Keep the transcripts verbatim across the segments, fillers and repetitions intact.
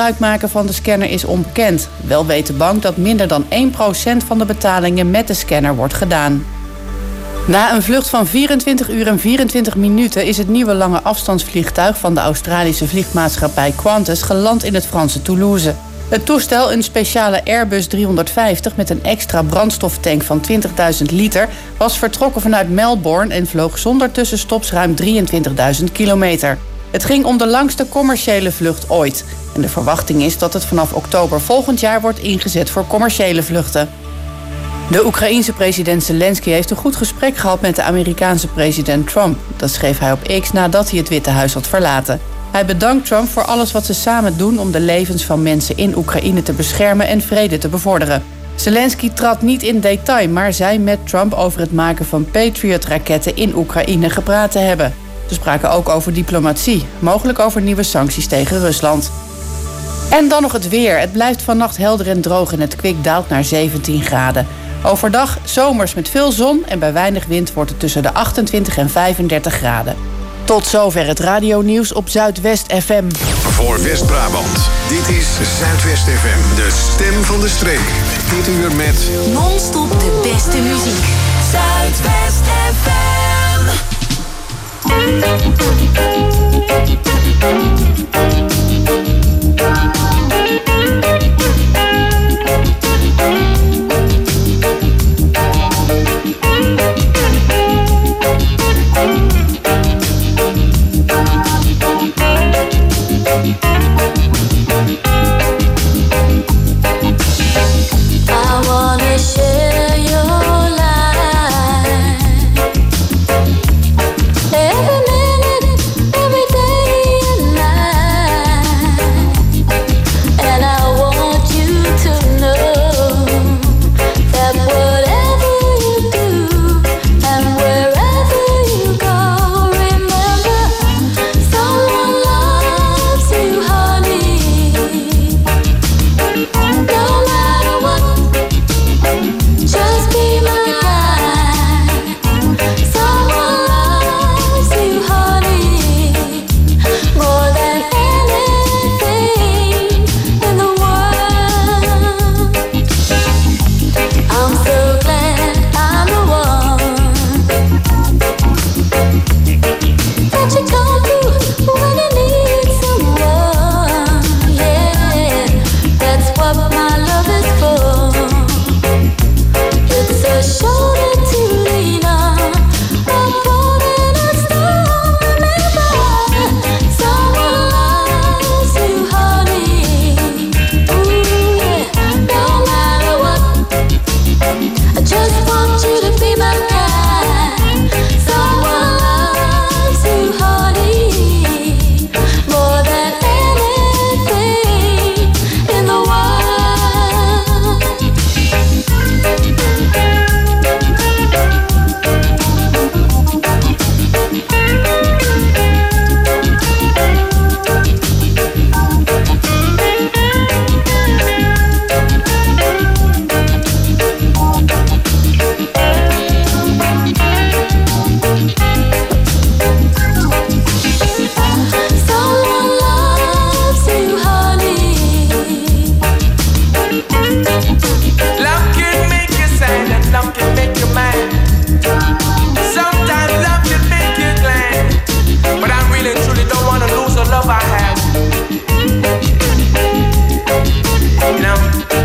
gebruik maken van de scanner is onbekend. Wel weet de bank dat minder dan één procent van de betalingen met de scanner wordt gedaan. Na een vlucht van vierentwintig uur en vierentwintig minuten is het nieuwe lange afstandsvliegtuig van de Australische vliegmaatschappij Qantas geland in het Franse Toulouse. Het toestel, een speciale Airbus driehonderdvijftig met een extra brandstoftank van twintigduizend liter, was vertrokken vanuit Melbourne en vloog zonder tussenstops ruim drieëntwintigduizend kilometer. Het ging om de langste commerciële vlucht ooit. En de verwachting is dat het vanaf oktober volgend jaar wordt ingezet voor commerciële vluchten. De Oekraïense president Zelensky heeft een goed gesprek gehad met de Amerikaanse president Trump. Dat schreef hij op X nadat hij het Witte Huis had verlaten. Hij bedankt Trump voor alles wat ze samen doen om de levens van mensen in Oekraïne te beschermen en vrede te bevorderen. Zelensky trad niet in detail, maar zei met Trump over het maken van Patriot-raketten in Oekraïne gepraat te hebben. Ze spraken ook over diplomatie, mogelijk over nieuwe sancties tegen Rusland. En dan nog het weer. Het blijft vannacht helder en droog en het kwik daalt naar zeventien graden. Overdag zomers met veel zon en bij weinig wind wordt het tussen de achtentwintig en vijfendertig graden. Tot zover het radionieuws op Zuidwest F M. Voor West-Brabant, dit is Zuidwest F M, de stem van de streek. Dit uur met non-stop de beste muziek. Zuidwest F M. I wanna share your life. Every minute, every day and night. And I want you to know that whatever you do and wherever you go, remember someone loves you, honey. No matter what, just be my guide. Someone loves you, honey, more than anything in the world. I'm so glad I'm the one that you come to when you need someone. Yeah, that's what my love is for. It's a shoulder to lean on, a boat in a storm. Remember, someone loves you, honey. Ooh, yeah, no matter what, I just want you to be my guide. Someone loves you, honey, more than anything in the world. Someone loves you, honey. Love can make you sad and love can make you mad. Sometimes love can make you glad. But I really and truly don't want to lose the love I have. You know?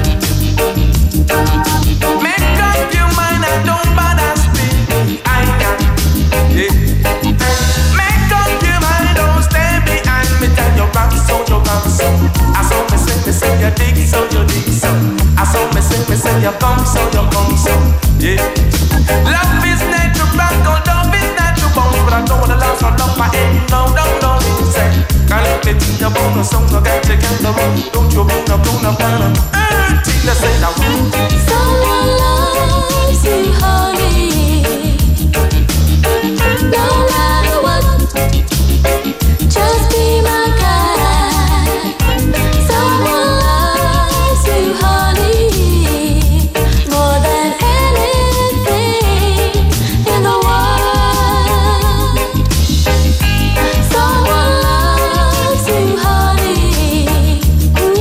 Make up your mind, I don't bother speak. I got, yeah. Make up your mind, don't stand behind me. Tell your rock so, your rock so. I saw me sing, me sing, you dig so, you dig so. I saw me sing, me sing, you come so, you come so. Yeah. Love is natural, love is natural bones, but I don't wanna lose my love, I ain't no, no, no, no, say. Can't let me think about no song, no get together, don't you bring up, don't up, down, uh, Tina say that. Someone loves you, honey. No matter what, just be my guide. Someone loves you, honey, more than anything in the world. Someone loves you, honey. Ooh,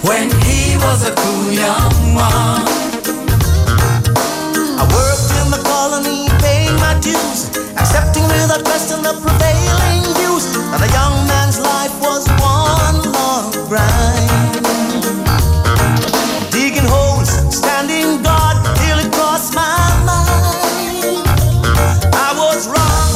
when he was a cool young one. I worked in the colony, paying my dues, accepting without question the prevailing views that a young man's life was one long grind. Digging holes, standing guard, till it crossed my mind. I was wrong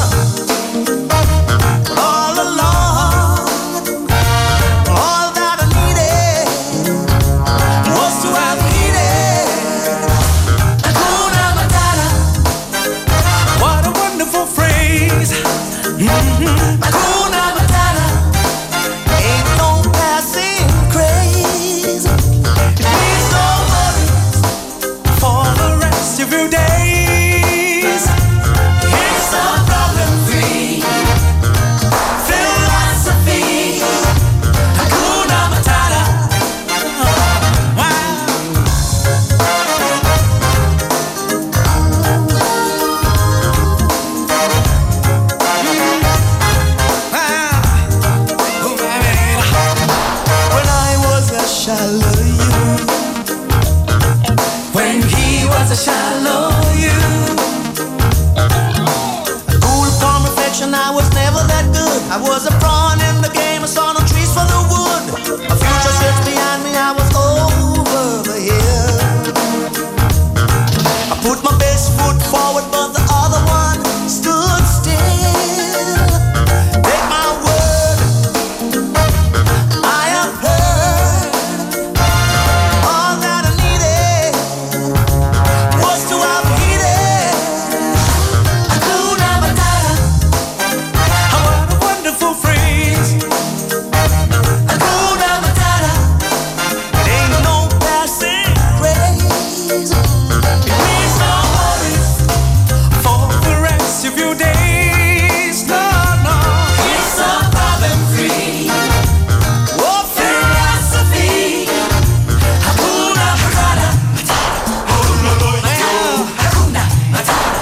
all along. All that I needed was to have needed Hakuna Matata. What a wonderful phrase. Mm-hmm. Hakuna Matata ain't no passing craze. It means no worries For the rest of your days, it's a problem-free philosophy. Hakuna Matata. wow. Oh, baby. When I was a shallow youth, When he was a shallow you, cool upon reflection, I was never that good. I was a pawn in the game, I saw no trees for the wood. A future sits behind me, I was over the hill. I put my best foot forward, but the other one stood still. Take my word, I have heard all that I needed was to have heeded Hakuna Matata. what a wonderful phrase. Hakuna Matata. It ain't no passing craze. It means no worries For the rest of your days, no, no. it's a problem-free oh, philosophy. Hakuna Matata. Hakuna Matata.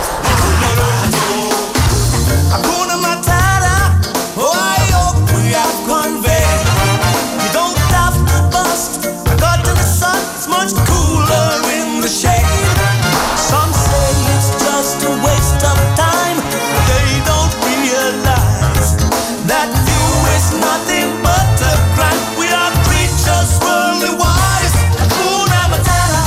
Hakuna Matata. Oh, I hope we have conveyed. You don't have to bust. I got in the sun, it's much cooler in the shade. Some say it's just a waste of time. They don't realize that view is nothing but a crime. We are creatures worldly wise. Hakuna Matata.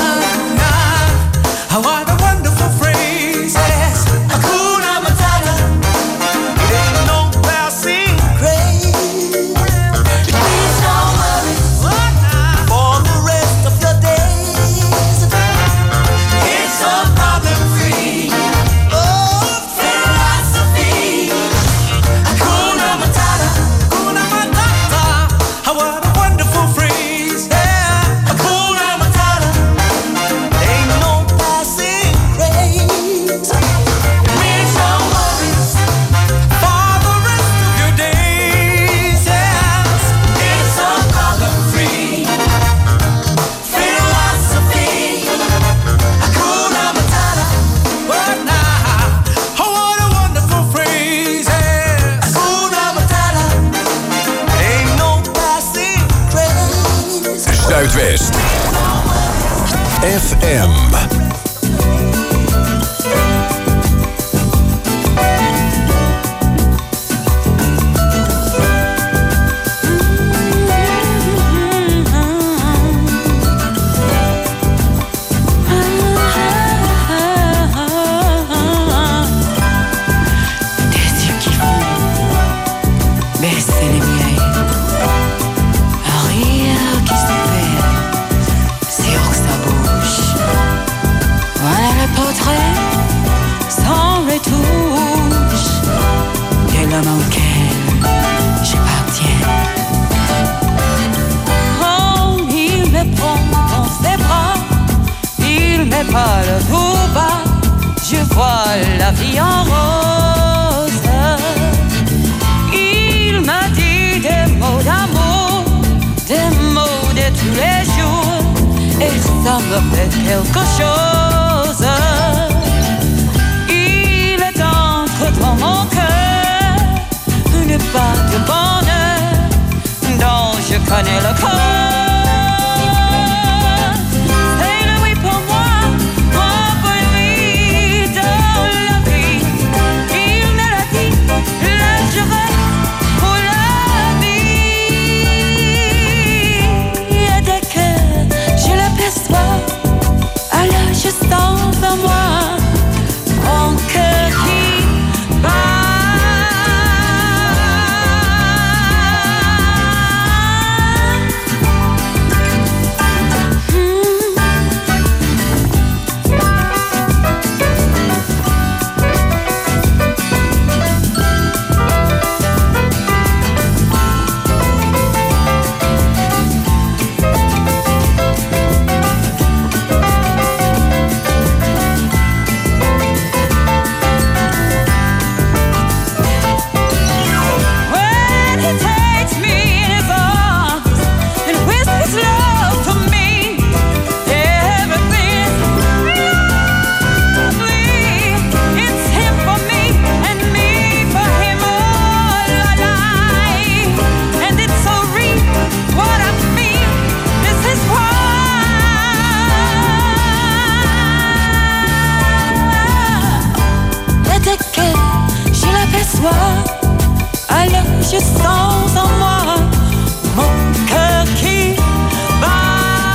Ah, what a wonderful phrase. Yes, Hakuna Matata. It ain't no passing craze. It means no worries for the rest of your days. It's a problem-free oh, philosophy. Hakuna Matata. Hakuna Matata. What a wonderful phrase. Yeah. Hakuna Matata. Ain't no passing craze. It means no worries. For the rest of your days, yes. It's a problem-free philosophy. Hakuna Matata. But now, oh, what a wonderful phrase. Yes. Hakuna Matata. Ain't no passing craze. Zuidwest. F M. Des yeux qui font baisser les miens, un rire qui se perd, c'est haut que ça bouge. Voilà le portrait sans retouche de l'homme auquel j'appartiens. Oh, il me prend dans ses bras, il me parle tout bas, je vois la vie en rose. Il m'a dit des mots d'amour, des mots de tous les jours, et ça me fait quelque chose. Il est entre dans mon cœur une part de bonheur dont je connais le cause. je sens en moi mon cœur qui bat.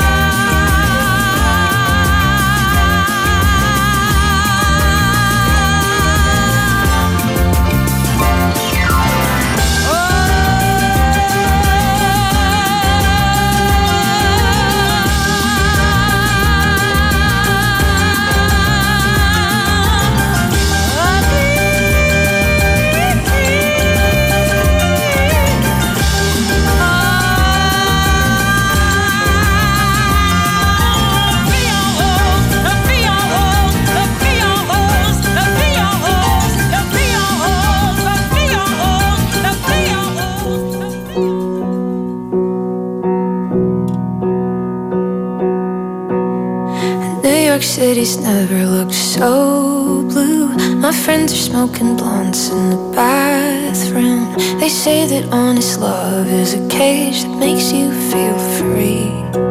Cities never looked so blue. My friends are smoking blunts in the bathroom. They say that honest love is a cage that makes you feel free.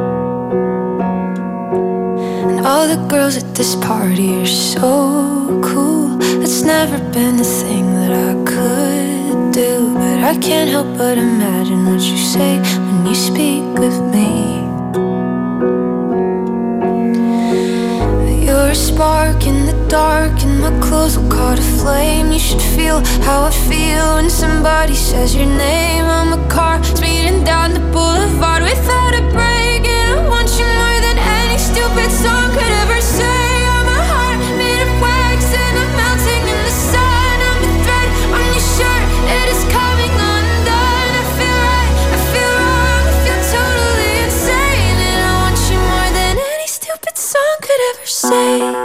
And all the girls at this party are so cool. It's never been a thing that I could do, but I can't help but imagine what you say when you speak of me. You're a spark in the dark, and my clothes will caught a flame. You should feel how I feel when somebody says your name. I'm a car speeding down the boulevard without a break, and I want you more than any stupid song could ever say. I'm a heart made of wax, and I'm melting in the sun. I'm a thread on your shirt, it is coming undone. I feel right, I feel wrong, I feel totally insane, and I want you more than any stupid song could ever say.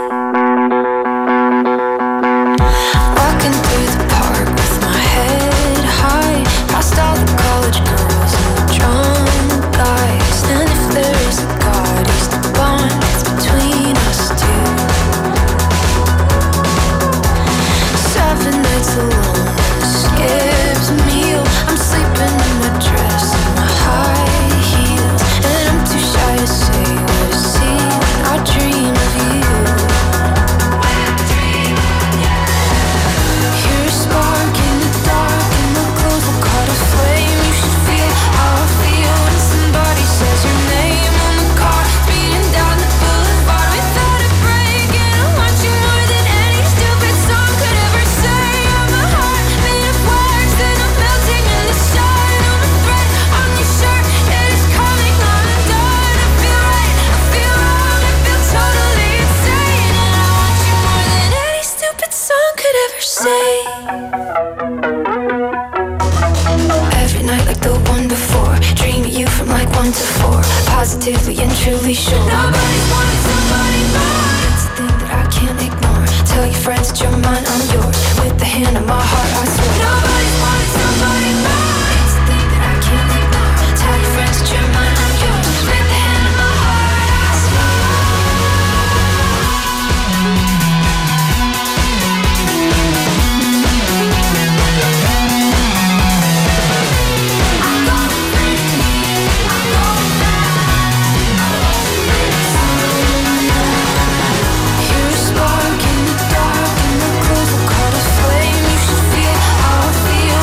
Walking through the park with my head high, past all the college girls and the drunk guys. And if there is a God, he's the bond that's between us two. Seven nights alone and a skipped meal. I'm sleeping in my dress and my high heels, and I'm too shy to say what I see when I dream of you. You're a spark in the dark, and my clothes will caught a flame. You should feel how I feel when somebody says your name. On the car speeding down the boulevard without a break, and I want you more than any stupid song could ever say. I'm a heart made of wax, and I'm melting in the sun. I'm a thread on your shirt, it is coming undone. I feel right, I feel wrong, I feel totally insane, and I want you more than any stupid song could ever say. Every night like the one before, dream of you from like one to four, positively and truly sure. Nobody's wanted somebody more. It's a thing that I can't ignore. Tell your friends that you're mine, I'm yours. With the hand on my heart, I swear. Nobody's wanted somebody more. It's a thing that I can't ignore. Tell your friends that you're mine, I'm yours. With the hand on my heart, I swear. You're a spark in the dark, and my clothes will caught a flame. You should feel how I feel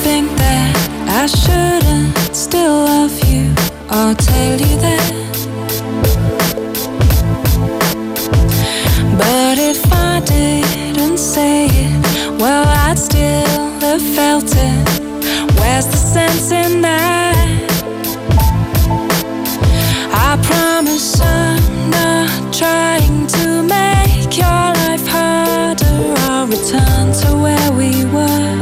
think that I shouldn't still love you or tell you that. But if I didn't say it, well, I'd still have felt it. Where's the sense in that? I promise I'm not trying to make your life harder. I'll return to where we were.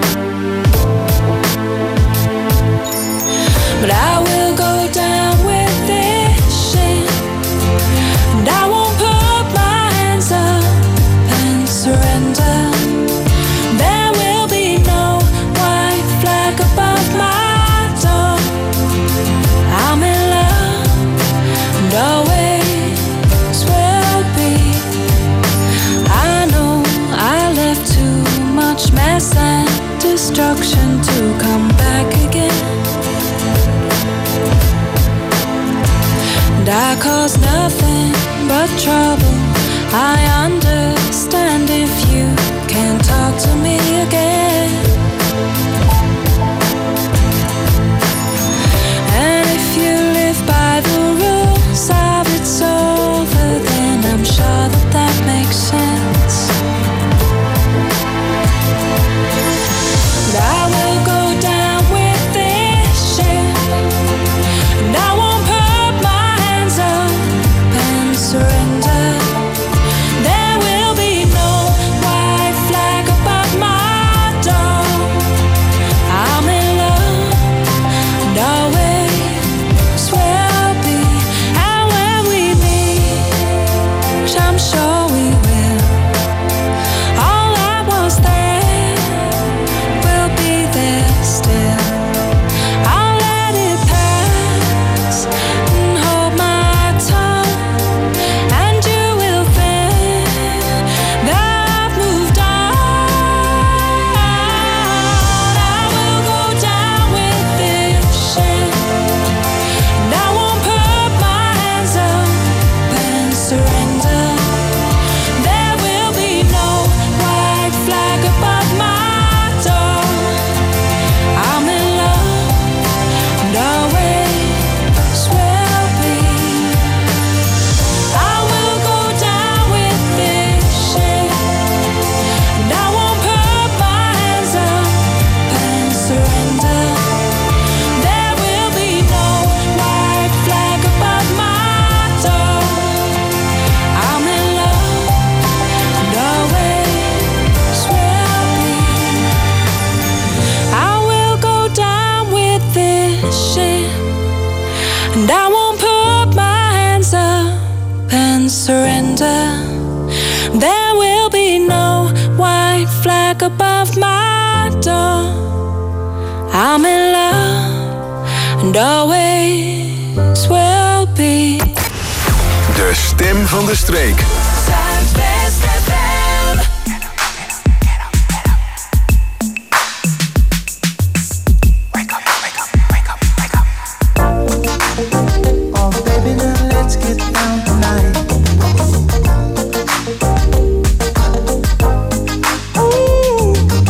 But I will go down with this shit, and I won't put my hands up and surrender. There will be no white flag above my door. I'm in love, and always will be. I know I left too much mess and destruction to come back again. And I caused nothing but trouble. I understand if you can't talk to me again. And if you live by the rules of it's over, then I'm sure that that makes sense. But I will go down with this shit, and I won't put my hands up and surrender. There will be no white flag above my door. I'm in love, and always will be. And when we meet, which I'm sure we will, all that was there will be there still. I'll let it pass and hold my tongue, and you will think that I've moved on. I will go down with this shit, and I won't put my hands up and surrender. There will be no white flag above my door. I'm in love, and always will be. I will go down with this shit, and I won't put my hands up and surrender. There will be no white flag above my door. I'm in love, and always will be. I will go down with this shit, and I won't put my hands up and surrender. There will be no white flag above my door. I'm in love, and always will be. De stem van de streek. Zuidwest F M. Oh, baby, now let's get down tonight. Ooh,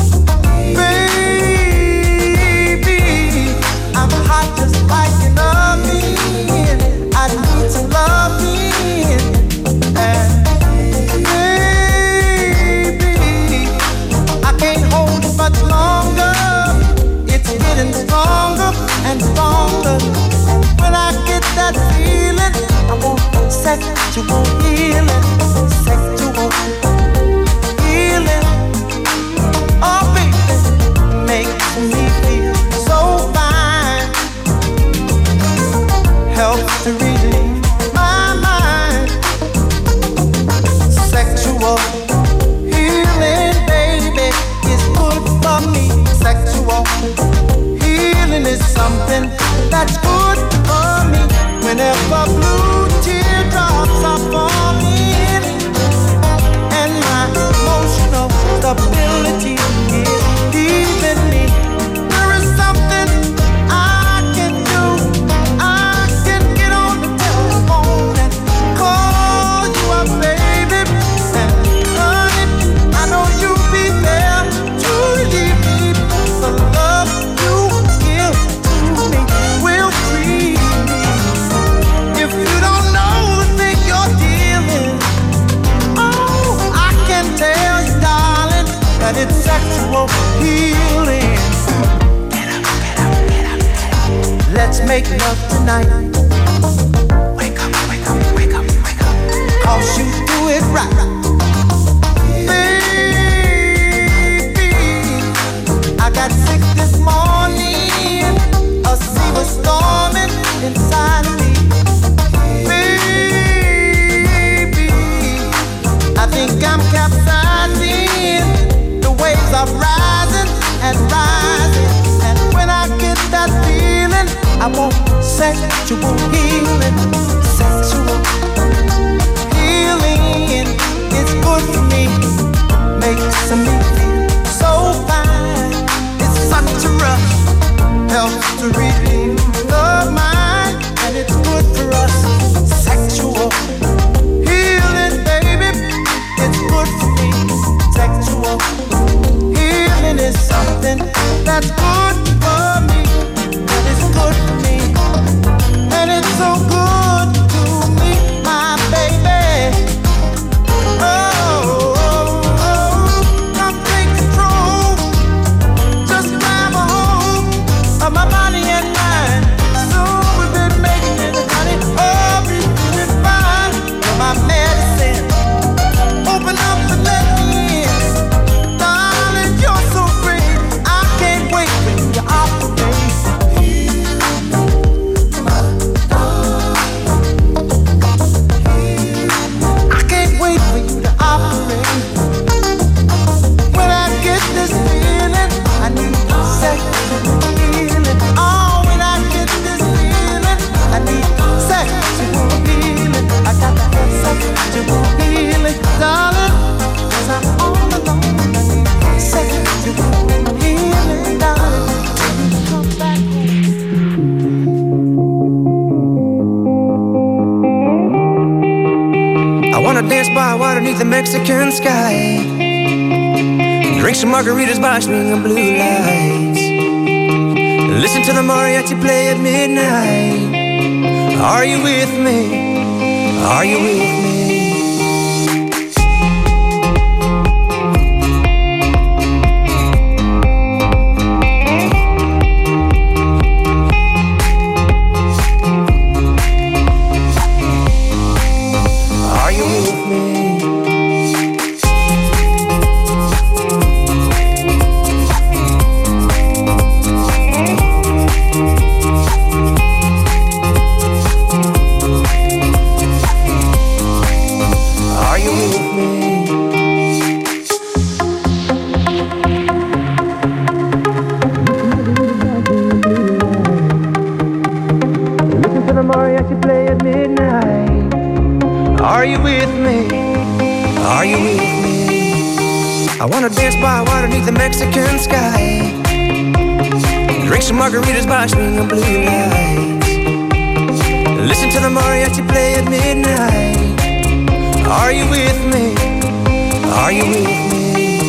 baby, I'm hot just like an oven. I need some loving. And baby, I can't hold it much longer. It's getting stronger and stronger. When I get that feeling, I want sexual healing, sexual healing. Oh, baby, makes me feel so fine. Helps to relieve my mind. Sexual healing, baby, is good for me. Sexual healing is something that's good for me. Whenever blue teardrops are falling, and my emotional stability is leaving me, there is something I can do. I can get on the telephone and call you up, baby. And honey, I know you'll be there to relieve me. The love make love tonight. Wake up, wake up, wake up, wake up. 'Cause you do it right. Baby, I got sick this morning. A sea was storming inside of me. Baby, I think I'm capsizing. The waves are rising and rising. And when I get that feeling, I want sexual healing. Sexual healing is good for me. Makes me feel so fine. It's such a rush. Helps to relieve the mind. And it's good for us. Sexual healing, baby. It's good for me. Sexual healing is something that's good for me. And it's good for me. And it's so good to me, my baby. Oh, oh, oh. Come take control. Just grab a hold of my body and mind. So we've been making it, honey. Oh, we've been fine. You're my medicine. Open up and let me in. Darling, you're so great. I can't wait for you to operate. I can't wait for you to operate. When I get this feeling, I need sexual healing. Oh, when I get this feeling, I need sexual healing. I got to have sexual healing, darling. 'Cause I'm all alone. I need sexual healing, darling. Come back home. I wanna dance by water beneath the Mexican sky. Drink some margaritas by swinging blue lights. Listen to the mariachi play at midnight. Are you with me? Are you with me? Are you with me? Are you with me? Listen to the mariachi play at midnight. Are you with me? Are you with me? I wanna dance by water beneath the Mexican sky. Drink some margaritas by swinging blue lights. Listen to the mariachi play at midnight. Are you with me? Are you with me?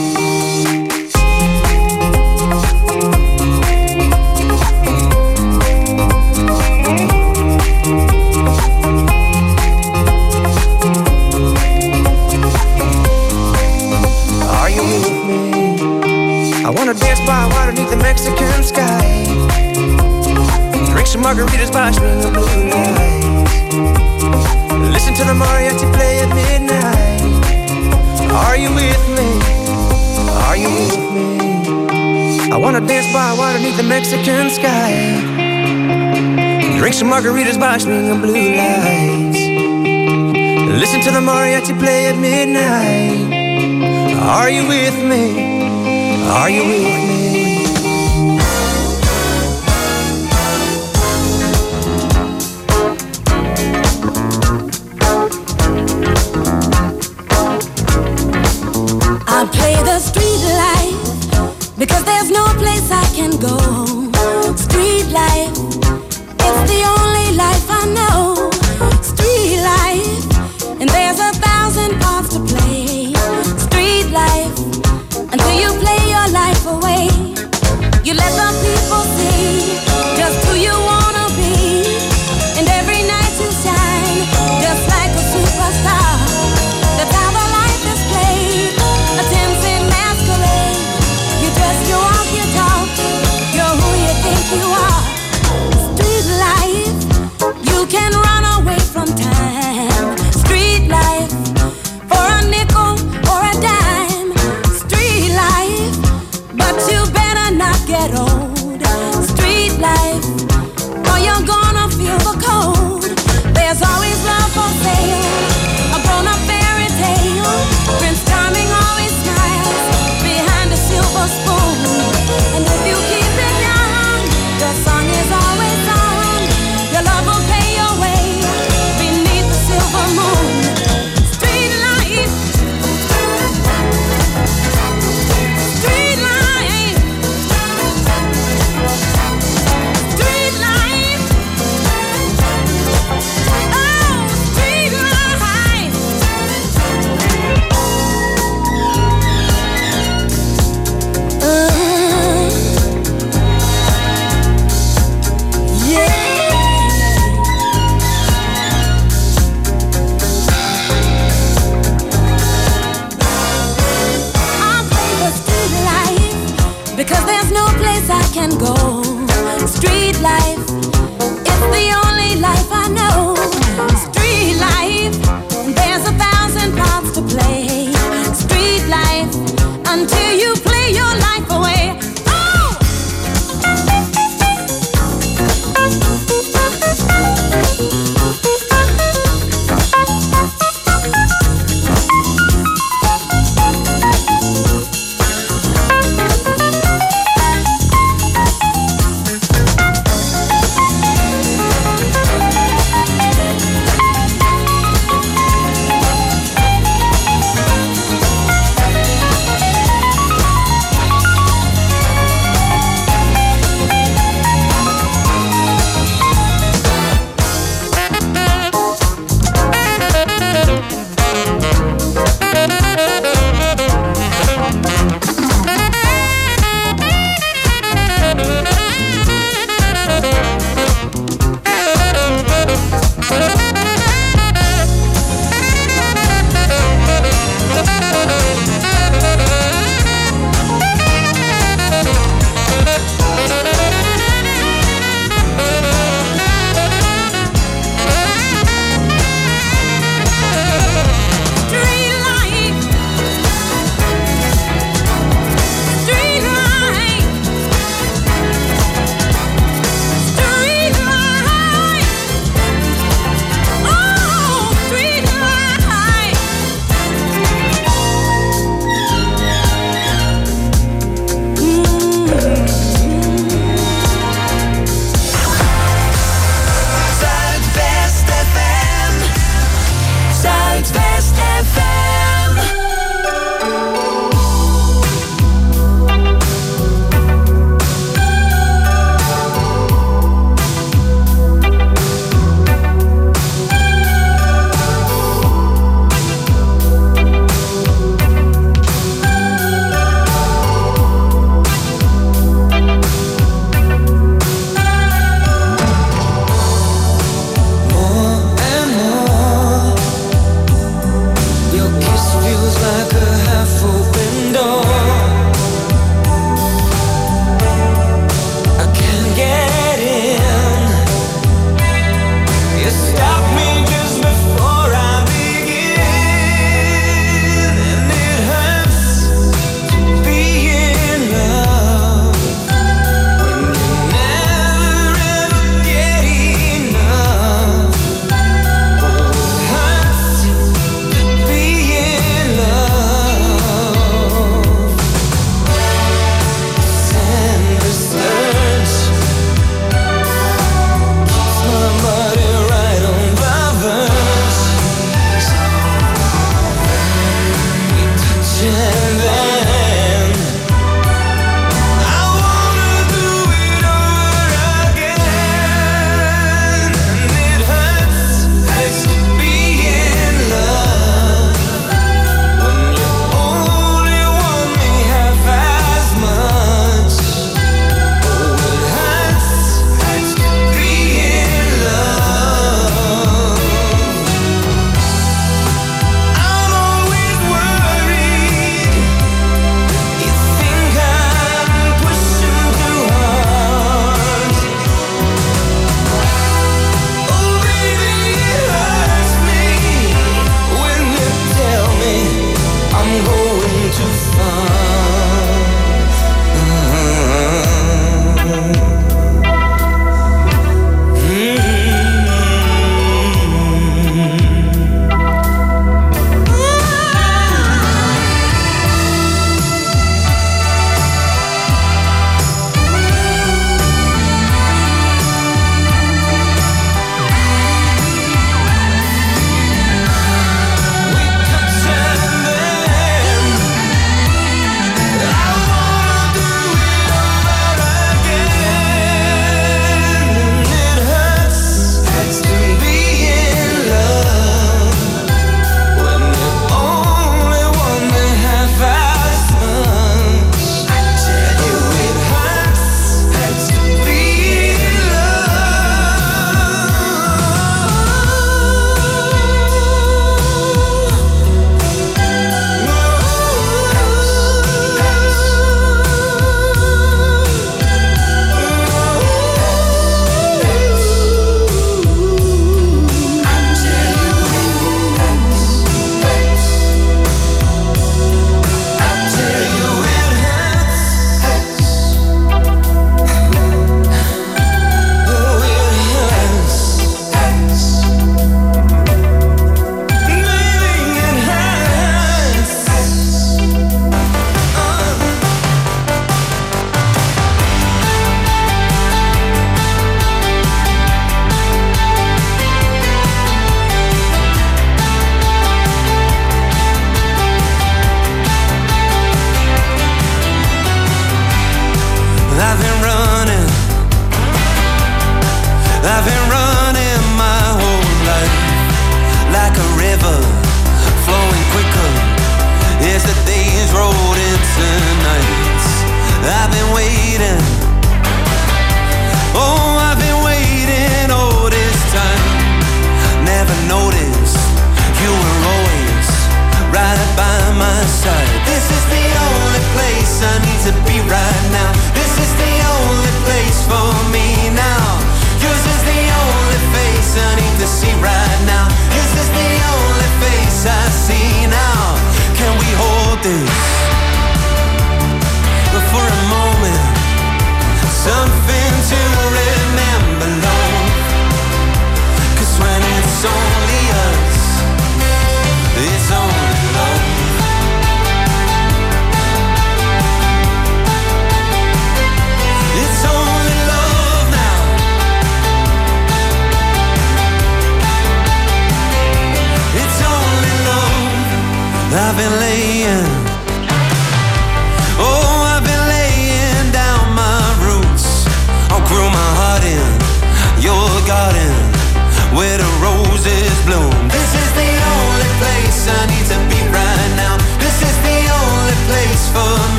Are you with me? I wanna dance by water beneath the Mexican sky. Drink some margaritas by swinging blue lights. Listen to the mariachi play at midnight. Are you with me? Are you with me? I wanna dance by water beneath the Mexican sky. Drink some margaritas by swinging blue lights. Listen to the mariachi play at midnight. Are you with me? Are you with me? I play the street life because there's no place I can go. Street life, it's the only life I know. Street life, and there's a thousand parts to play. Street life, until you play your life away. You let the people see just who you wanna be, and every night you shine just like a superstar. That's how the life is played, a tempting masquerade. You dress, you walk, you talk, you're who you think you are. Street life. and go. Street life, it's the only life I know. Street life, there's a thousand parts to play. Street life, until you play your life away.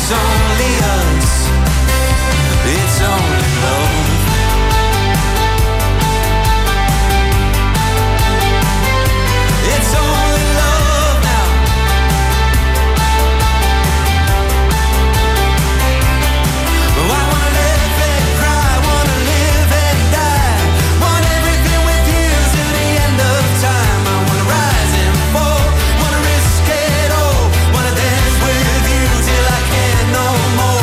It's only us. It's only love. It's only love now. Oh, I wanna live and cry, wanna live and die, want everything with you till the end of time. I wanna rise and fall, wanna risk it all, wanna dance with you till I can't no more.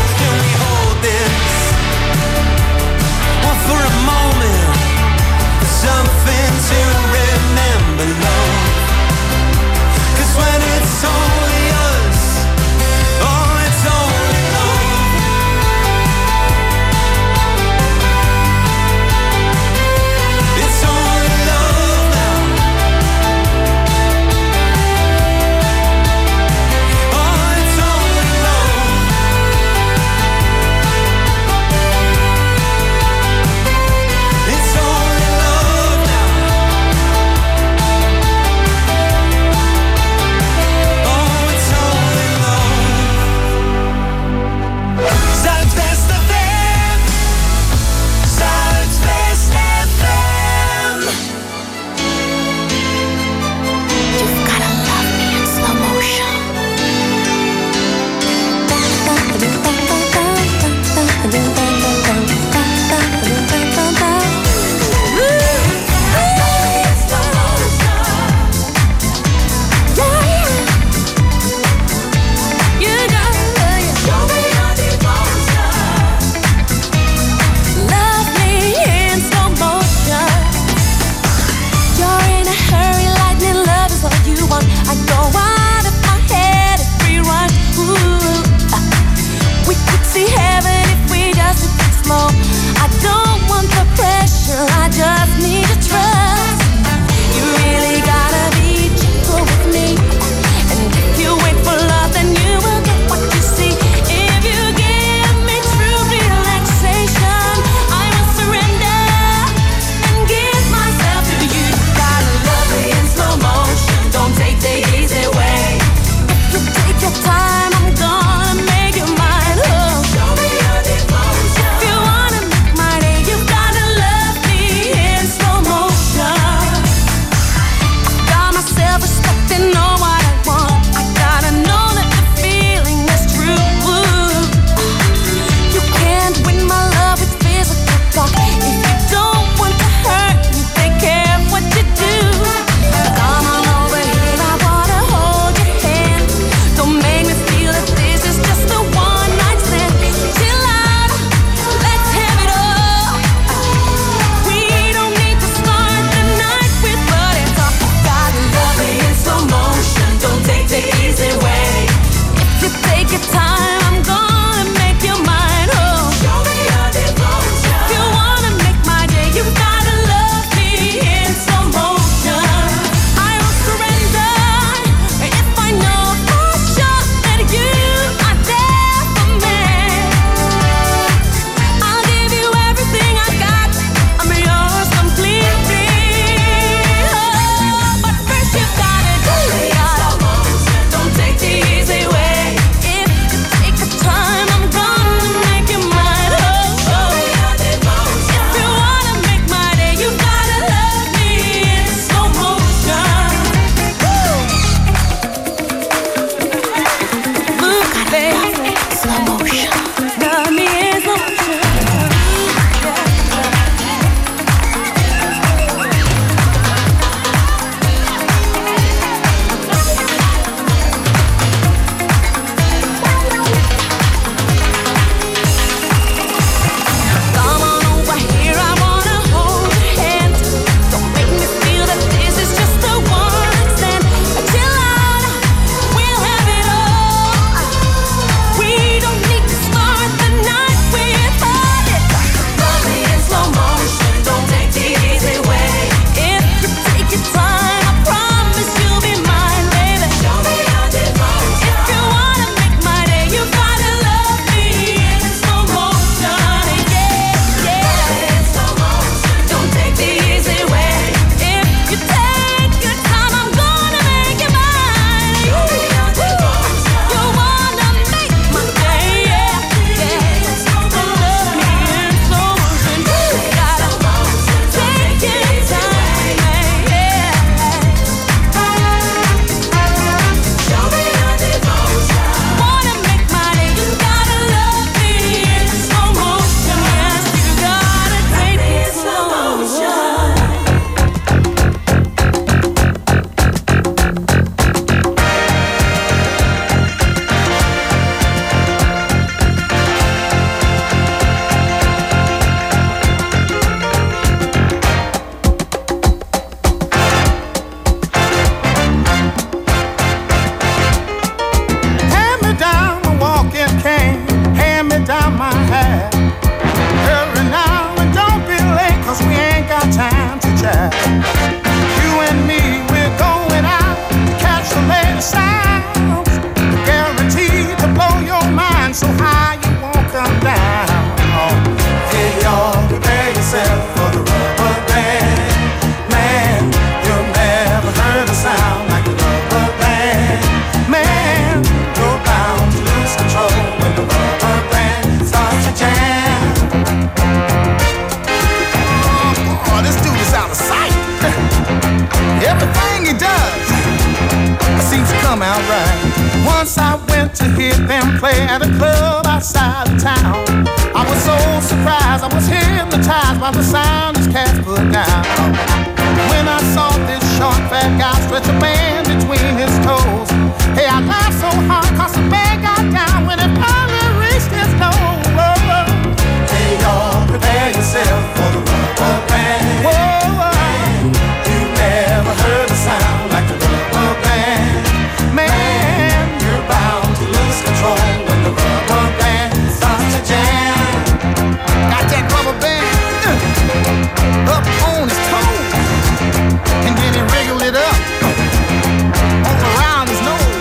at a club outside of town. I was so surprised, I was hypnotized by the sound this cat put down. When I saw this short fat guy stretch a band between his toes, hey, I laughed so hard cause the band got down when it finally reached his nose. Hey y'all, prepare yourself for the rubber band. Whoa, whoa. You never heard a sound like the rubber band. Man, you're bound to lose control when the rubber band starts to jam. Got that rubber band uh, up on his toes, and then he wriggled it up all around his nose.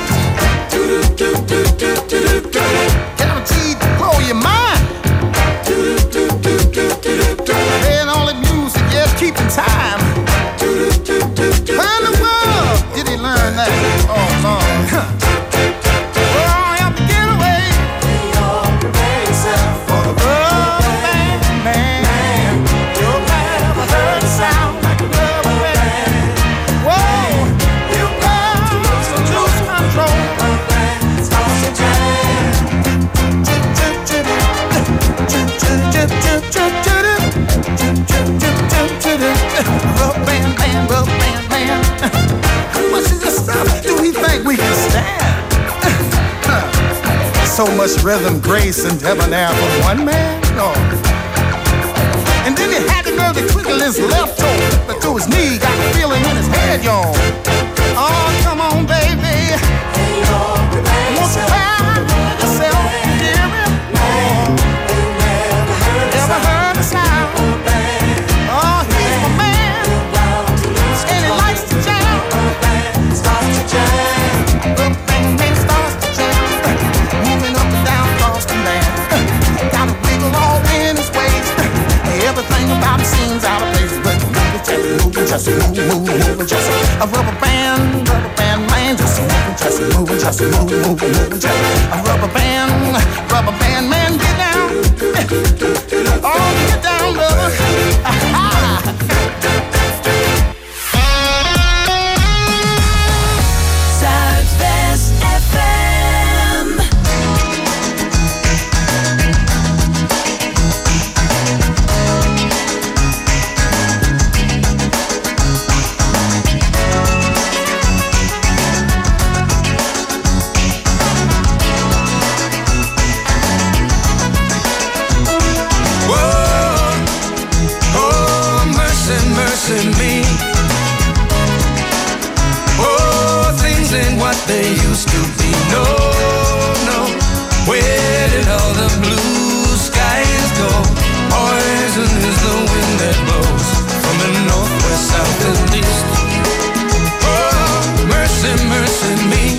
Guaranteed to blow your mind. Playing all the music, yeah, keeping time. Where in the world did he learn that? Oh, Lord. Huh. Oh, you have to get away. Prepare yourself for the rubber band, man. You'll never heard a sound like a rubber band. Whoa, you got to lose control. Starts to jam. Rubber band, man, rubber band, man. How much of this stuff do we think we can stand? So much rhythm, grace, and debonair for one man? No. And then he had the nerve to twiddle his left toe, but through his knee, got the feeling in his head, y'all. Oh, come on, baby. Won't you find yourself, dear me? Never heard a sound. Oh, he's my man, and he likes to jam. Starts to jam. Rubber band man starts to jam. Moving up and down across the land. Got a wiggle all in his waist. Everything about him seems out of place, but moving, just moving, just moving, moving, moving, just a rubber band, rubber band man, just moving, just moving, just moving, moving, moving, just a rubber band, rubber band man, get down, oh, get down, brother. Zuidwest F M. Me. Oh, things ain't what they used to be. No, no. Where did all the blue skies go? Poison is the wind that blows from the north, west, south, and east. Oh, mercy, mercy me.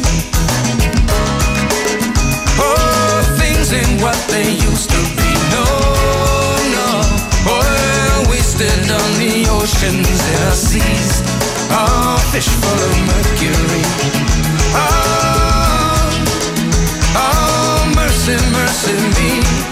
Oh, things ain't what they used to be. No, no. Oil wasted on the oceans and our seas. Oh, fish full of mercury. Oh, oh, mercy, mercy me.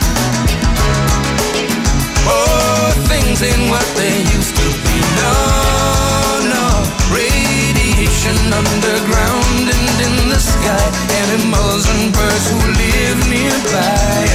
Oh, things ain't what they used to be. No, no. Radiation underground and in the sky. Animals and birds who live nearby